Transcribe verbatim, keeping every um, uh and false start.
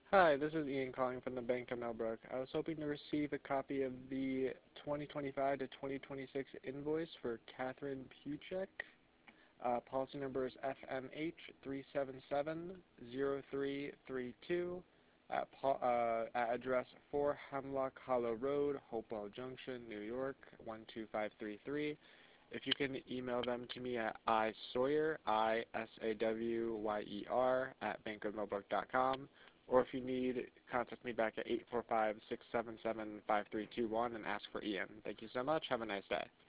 Hi, this is Ian calling from the Bank of Millbrook. I was hoping to receive a copy of the twenty twenty-five to twenty twenty-six invoice for Catherine Puchek. Uh, policy number is F M H three seven seven zero three three two at, uh, at address four Hemlock Hollow Road, Hopewell Junction, New York one two five three three. If you can email them to me at isawyer, I S A W Y E R, at bank of millbrook dot com, or if you need, contact me back at eight four five, six seven seven, five three two one and ask for Ian. Thank you so much. Have a nice day.